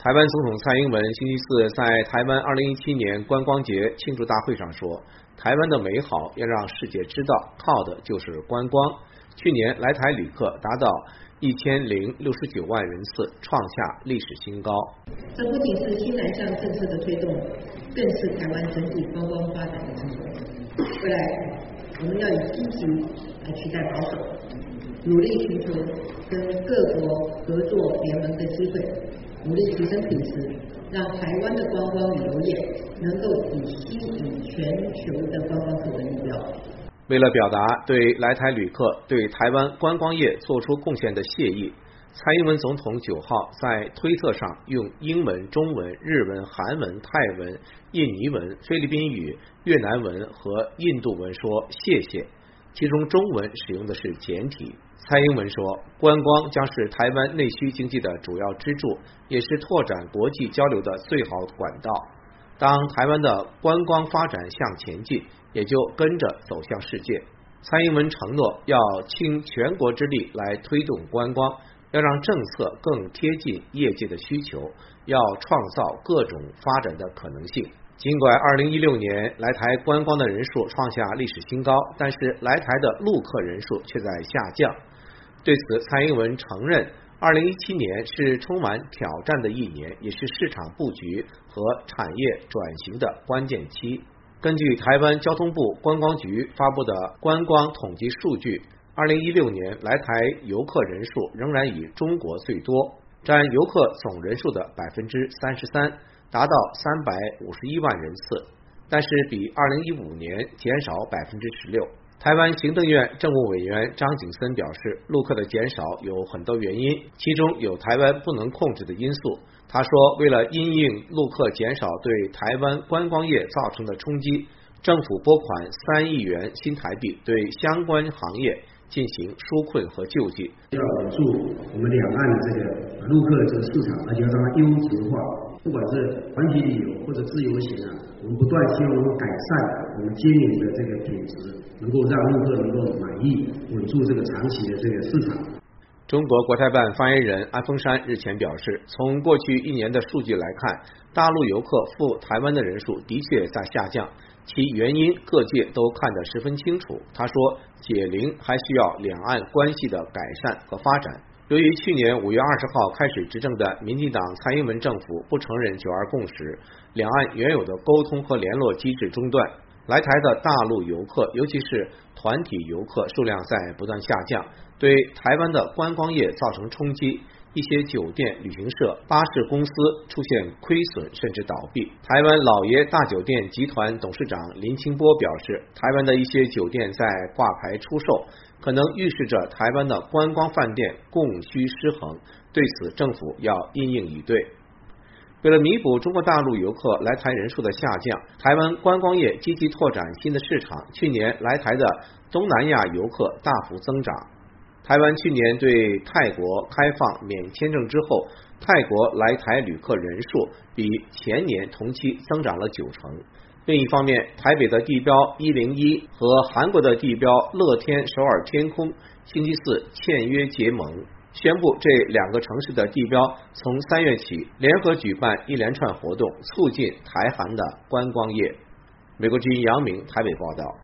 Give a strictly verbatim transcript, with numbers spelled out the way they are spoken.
台湾总统蔡英文星期四在台湾二零一七年观光节庆祝大会上说，台湾的美好要让世界知道，靠的就是观光。去年来台旅客达到一千零六十九万人次，创下历史新高。 这不仅是新南向政策的推动，更是台湾整体观光发展的成果。未来我们要以积极来取代保守，努力寻求跟各国合作联盟的机会，努力提升品质，让台湾的观光旅游业能够以吸引全球的观光客为目标。 为了表达对来台旅客对台湾观光业做出贡献的谢意，蔡英文总统九号在推特上用英文、中文、日文、韩文、泰文、印尼文、菲律宾语、越南文和印度文说谢谢，其中中文使用的是简体。蔡英文说，观光将是台湾内需经济的主要支柱，也是拓展国际交流的最好管道。当台湾的观光发展向前进，也就跟着走向世界。蔡英文承诺要倾全国之力来推动观光，要让政策更贴近业界的需求，要创造各种发展的可能性。尽管二零一六年来台观光的人数创下历史新高，但是来台的陆客人数却在下降。对此，蔡英文承认二零一七年是充满挑战的一年，也是市场布局和产业转型的关键期。根据台湾交通部观光局发布的观光统计数据，二零一六年来台游客人数仍然以中国最多，占游客总人数的百分之三十三，达到三百五十一万人次，但是比二零一五年减少百分之十六。台湾行政院政务委员张景森表示，陆客的减少有很多原因，其中有台湾不能控制的因素。他说，为了因应陆客减少对台湾观光业造成的冲击，政府拨款三亿元新台币对相关行业进行纾困和救济， 要稳住我们两岸的这个陆客这个市场，而且要让它优质化。不管是团体旅游或者自由行啊，我们不断希望能够改善我们经营的这个品质，能够让陆客能够满意，稳住这个长期的这个市场。 中国国台办发言人安峰山日前表示，从过去一年的数据来看，大陆游客赴台湾的人数的确在下降，其原因各界都看得十分清楚。他说，解铃还需要两岸关系的改善和发展。由于去年五月二十号开始执政的民进党蔡英文政府不承认九二共识，两岸原有的沟通和联络机制中断，来台的大陆游客，尤其是团体游客数量在不断下降，对台湾的观光业造成冲击。一些酒店、旅行社、巴士公司出现亏损甚至倒闭。台湾老爷大酒店集团董事长林清波表示，台湾的一些酒店在挂牌出售，可能预示着台湾的观光饭店供需失衡，对此政府要因应以对。为了弥补中国大陆游客来台人数的下降，台湾观光业积极拓展新的市场，去年来台的东南亚游客大幅增长。台湾去年对泰国开放免签证之后，泰国来台旅客人数比前年同期增长了九成。另一方面，台北的地标一零一和韩国的地标乐天首尔天空星期四签约结盟，宣布这两个城市的地标从三月起联合举办一连串活动，促进台韩的观光业。美国之音杨明台北报道。